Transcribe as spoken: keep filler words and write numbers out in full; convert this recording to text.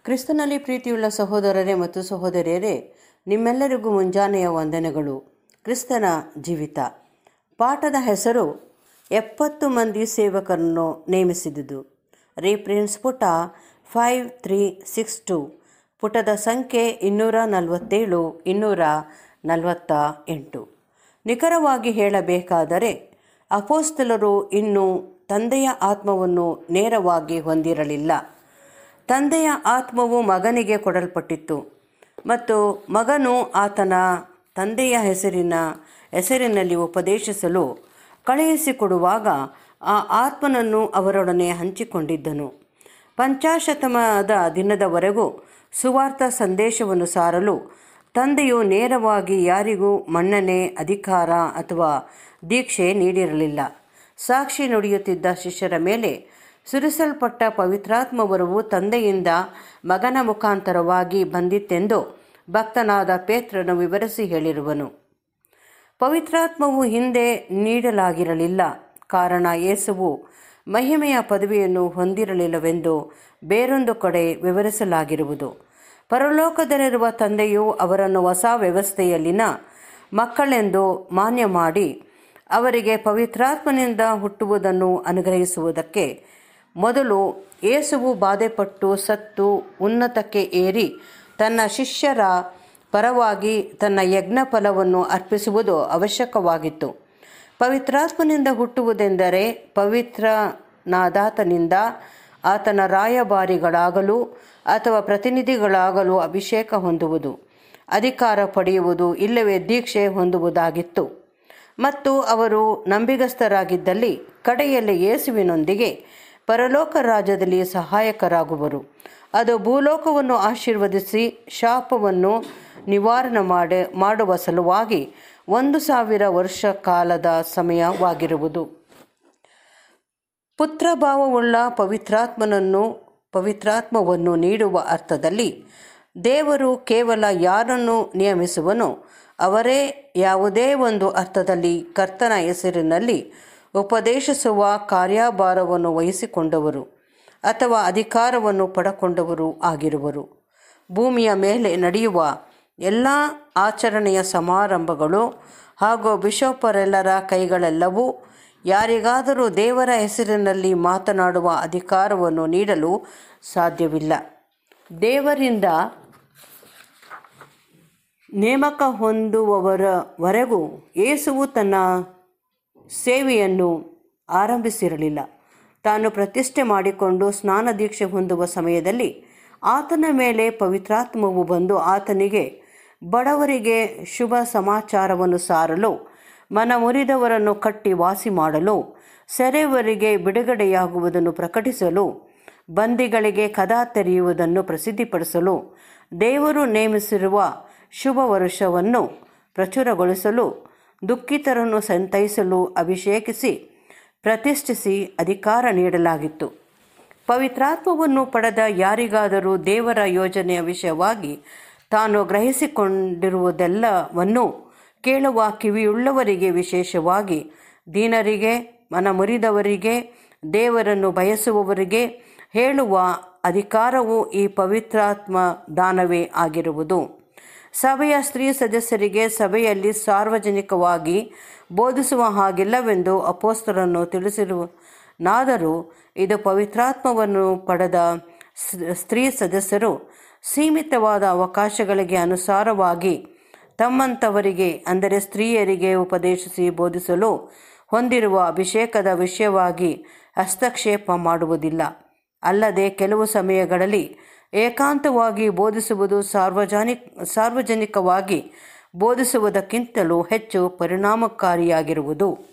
ಕ್ರಿಸ್ತನಲ್ಲಿ ಪ್ರೀತಿಯುಳ್ಳ ಸಹೋದರರೇ ಮತ್ತು ಸಹೋದರಿಯರೇ, ನಿಮ್ಮೆಲ್ಲರಿಗೂ ಮುಂಜಾನೆಯ ವಂದನೆಗಳು. ಕ್ರಿಸ್ತನ ಜೀವಿತ ಪಾಠದ ಹೆಸರು ಎಪ್ಪತ್ತು ಮಂದಿ ಸೇವಕರನ್ನು ನೇಮಿಸಿದುದು. ರೆಫರೆನ್ಸ್ ಪುಟ ಫೈವ್ ತ್ರೀ ಸಿಕ್ಸ್ ಟು, ಪುಟದ ಸಂಖ್ಯೆ ಇನ್ನೂರ ನಲವತ್ತೇಳು ಇನ್ನೂರ ನಲವತ್ತ ಎಂಟು. ನಿಖರವಾಗಿ ಹೇಳಬೇಕಾದರೆ ಅಪೊಸ್ತಲರು ಇನ್ನೂ ತಂದೆಯ ಆತ್ಮವನ್ನು ನೇರವಾಗಿ ಹೊಂದಿರಲಿಲ್ಲ. ತಂದೆಯ ಆತ್ಮವು ಮಗನಿಗೆ ಕೊಡಲ್ಪಟ್ಟಿತ್ತು ಮತ್ತು ಮಗನು ಆತನ ತಂದೆಯ ಹೆಸರಿನ ಹೆಸರಿನಲ್ಲಿ ಉಪದೇಶಿಸಲು ಕಳುಹಿಸಿಕೊಡುವಾಗ ಆ ಆತ್ಮನನ್ನು ಅವರೊಡನೆ ಹಂಚಿಕೊಂಡಿದ್ದನು. ಪಂಚಾಶತಮದ ದಿನದವರೆಗೂ ಸುವಾರ್ಥ ಸಂದೇಶವನ್ನು ಸಾರಲು ತಂದೆಯು ನೇರವಾಗಿ ಯಾರಿಗೂ ಮನ್ನಣೆ, ಅಧಿಕಾರ ಅಥವಾ ದೀಕ್ಷೆ ನೀಡಿರಲಿಲ್ಲ. ಸಾಕ್ಷಿ ನುಡಿಯುತ್ತಿದ್ದ ಶಿಷ್ಯರ ಮೇಲೆ ಸುರಿಸಲ್ಪಟ್ಟ ಪವಿತ್ರಾತ್ಮ ವರವು ತಂದೆಯಿಂದ ಮಗನ ಮುಖಾಂತರವಾಗಿ ಬಂದಿತ್ತೆಂದು ಭಕ್ತನಾದ ಪೇತ್ರನು ವಿವರಿಸಿ ಹೇಳಿರುವನು. ಪವಿತ್ರಾತ್ಮವು ಹಿಂದೆ ನೀಡಲಾಗಿರಲಿಲ್ಲ, ಕಾರಣ ಯೇಸುವು ಮಹಿಮೆಯ ಪದವಿಯನ್ನು ಹೊಂದಿರಲಿಲ್ಲವೆಂದು ಬೇರೊಂದು ಕಡೆ ವಿವರಿಸಲಾಗಿರುವುದು. ಪರಲೋಕದಲ್ಲಿರುವ ತಂದೆಯು ಅವರನ್ನು ಹೊಸ ವ್ಯವಸ್ಥೆಯಲ್ಲಿನ ಮಕ್ಕಳೆಂದು ಮಾನ್ಯ ಮಾಡಿ ಅವರಿಗೆ ಪವಿತ್ರಾತ್ಮನಿಂದ ಹುಟ್ಟುವುದನ್ನು ಅನುಗ್ರಹಿಸುವುದಕ್ಕೆ ಮೊದಲು ಯೇಸುವು ಬಾಧೆಪಟ್ಟು ಸತ್ತು ಉನ್ನತಕ್ಕೆ ಏರಿ ತನ್ನ ಶಿಷ್ಯರ ಪರವಾಗಿ ತನ್ನ ಯಜ್ಞ ಫಲವನ್ನು ಅರ್ಪಿಸುವುದು ಅವಶ್ಯಕವಾಗಿತ್ತು. ಪವಿತ್ರಾತ್ಮನಿಂದ ಹುಟ್ಟುವುದೆಂದರೆ ಪವಿತ್ರನಾದಾತನಿಂದ ಆತನ ರಾಯಭಾರಿಗಳಾಗಲು ಅಥವಾ ಪ್ರತಿನಿಧಿಗಳಾಗಲು ಅಭಿಷೇಕ ಹೊಂದುವುದು, ಅಧಿಕಾರ ಪಡೆಯುವುದು, ಇಲ್ಲವೇ ದೀಕ್ಷೆ ಹೊಂದುವುದಾಗಿತ್ತು. ಮತ್ತು ಅವರು ನಂಬಿಗಸ್ತರಾಗಿದ್ದಲ್ಲಿ ಕಡೆಯಲ್ಲಿ ಯೇಸುವಿನೊಂದಿಗೆ ಪರಲೋಕ ರಾಜ್ಯದಲ್ಲಿ ಸಹಾಯಕರಾಗುವರು. ಅದು ಭೂಲೋಕವನ್ನು ಆಶೀರ್ವದಿಸಿ ಶಾಪವನ್ನು ನಿವಾರಣೆ ಮಾಡಿ ಮಾಡುವ ಸಲುವಾಗಿ ಒಂದು ಸಾವಿರ ವರ್ಷ ಕಾಲದ ಸಮಯವಾಗಿರುವುದು. ಪುತ್ರಭಾವವುಳ್ಳ ಪವಿತ್ರಾತ್ಮನನ್ನು ಪವಿತ್ರಾತ್ಮವನ್ನು ನೀಡುವ ಅರ್ಥದಲ್ಲಿ ದೇವರು ಕೇವಲ ಯಾರನ್ನು ನಿಯಮಿಸುವನೋ ಅವರೇ ಯಾವುದೇ ಒಂದು ಅರ್ಥದಲ್ಲಿ ಕರ್ತನ ಹೆಸರಿನಲ್ಲಿ ಉಪದೇಶಿಸುವ ಕಾರ್ಯಭಾರವನ್ನು ವಹಿಸಿಕೊಂಡವರು ಅಥವಾ ಅಧಿಕಾರವನ್ನು ಪಡೆಕೊಂಡವರು ಆಗಿರುವರು. ಭೂಮಿಯ ಮೇಲೆ ನಡೆಯುವ ಎಲ್ಲ ಆಚರಣೆಯ ಸಮಾರಂಭಗಳು ಹಾಗೂ ಬಿಷಪರೆಲ್ಲರ ಕೈಗಳೆಲ್ಲವೂ ಯಾರಿಗಾದರೂ ದೇವರ ಹೆಸರಿನಲ್ಲಿ ಮಾತನಾಡುವ ಅಧಿಕಾರವನ್ನು ನೀಡಲು ಸಾಧ್ಯವಿಲ್ಲ. ದೇವರಿಂದ ನೇಮಕ ಹೊಂದುವವರವರೆಗೂ ಯೇಸುವು ತನ್ನ ಸೇವೆಯನ್ನು ಆರಂಭಿಸಿರಲಿಲ್ಲ. ತಾನು ಪ್ರತಿಷ್ಠೆ ಮಾಡಿಕೊಂಡು ಸ್ನಾನ ದೀಕ್ಷೆ ಹೊಂದುವ ಸಮಯದಲ್ಲಿ ಆತನ ಮೇಲೆ ಪವಿತ್ರಾತ್ಮವು ಬಂದು ಆತನಿಗೆ ಬಡವರಿಗೆ ಶುಭ ಸಮಾಚಾರವನ್ನು ಸಾರಲು, ಮನಮುರಿದವರನ್ನು ಕಟ್ಟಿ ವಾಸಿ ಮಾಡಲು, ಸೆರೆಯವರಿಗೆ ಬಿಡುಗಡೆಯಾಗುವುದನ್ನು ಪ್ರಕಟಿಸಲು, ಬಂದಿಗಳಿಗೆ ಕದ ತೆರೆಯುವುದನ್ನು ಪ್ರಸಿದ್ಧಿಪಡಿಸಲು, ದೇವರು ನೇಮಿಸಿರುವ ಶುಭ ವರುಷವನ್ನು ಪ್ರಚುರಗೊಳಿಸಲು, ದುಃಖಿತರನ್ನು ಸಂತೈಸಲು ಅಭಿಷೇಕಿಸಿ ಪ್ರತಿಷ್ಠಿಸಿ ಅಧಿಕಾರ ನೀಡಲಾಗಿತ್ತು. ಪವಿತ್ರಾತ್ಮವನ್ನು ಪಡೆದ ಯಾರಿಗಾದರೂ ದೇವರ ಯೋಜನೆಯ ವಿಷಯವಾಗಿ ತಾನು ಗ್ರಹಿಸಿಕೊಂಡಿರುವುದೆಲ್ಲವನ್ನು ಕೇಳುವ ಕಿವಿಯುಳ್ಳವರಿಗೆ, ವಿಶೇಷವಾಗಿ ದೀನರಿಗೆ, ಮನಮುರಿದವರಿಗೆ, ದೇವರನ್ನು ಬಯಸುವವರಿಗೆ ಹೇಳುವ ಅಧಿಕಾರವು ಈ ಪವಿತ್ರಾತ್ಮ ದಾನವೇ ಆಗಿರುವುದು. ಸಭೆಯ ಸ್ತ್ರೀ ಸದಸ್ಯರಿಗೆ ಸಭೆಯಲ್ಲಿ ಸಾರ್ವಜನಿಕವಾಗಿ ಬೋಧಿಸುವ ಹಾಗಿಲ್ಲವೆಂದು ಅಪೊಸ್ತಲನು ತಿಳಿಸಿರುವನಾದರೂ ಇದು ಪವಿತ್ರಾತ್ಮವನ್ನು ಪಡೆದ ಸ್ತ್ರೀ ಸದಸ್ಯರು ಸೀಮಿತವಾದ ಅವಕಾಶಗಳಿಗೆ ಅನುಸಾರವಾಗಿ ತಮ್ಮಂಥವರಿಗೆ, ಅಂದರೆ ಸ್ತ್ರೀಯರಿಗೆ ಉಪದೇಶಿಸಿ ಬೋಧಿಸಲು ಹೊಂದಿರುವ ಅಭಿಷೇಕದ ವಿಷಯವಾಗಿ ಹಸ್ತಕ್ಷೇಪ ಮಾಡುವುದಿಲ್ಲ. ಅಲ್ಲದೆ ಕೆಲವು ಸಮಯಗಳಲ್ಲಿ ಏಕಾಂತವಾಗಿ ಬೋಧಿಸುವುದು ಸಾರ್ವಜನಿಕ ಸಾರ್ವಜನಿಕವಾಗಿ ಬೋಧಿಸುವುದಕ್ಕಿಂತಲೂ ಹೆಚ್ಚು ಪರಿಣಾಮಕಾರಿಯಾಗಿರುವುದು.